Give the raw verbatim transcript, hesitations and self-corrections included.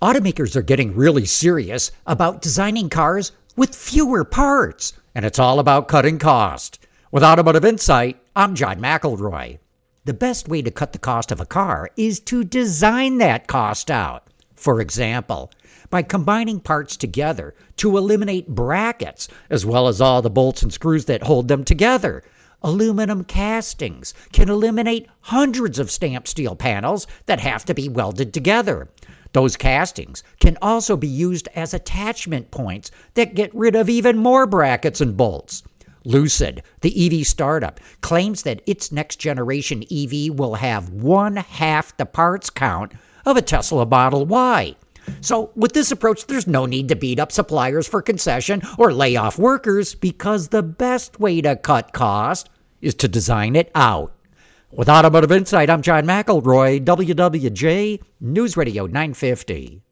Automakers are getting really serious about designing cars with fewer parts, and it's all about cutting cost. With Automotive Insight, I'm John McElroy. The best way to cut the cost of a car is to design that cost out. For example, by combining parts together to eliminate brackets, as well as all the bolts and screws that hold them together. Aluminum castings can eliminate hundreds of stamped steel panels that have to be welded together. Those castings can also be used as attachment points that get rid of even more brackets and bolts. Lucid, the E V startup, claims that its next generation E V will have one half the parts count of a Tesla Model Y. So with this approach, there's no need to beat up suppliers for concession or lay off workers because the best way to cut cost is to design it out. With Automotive Insight, I'm John McElroy, W W J News Radio nine fifty.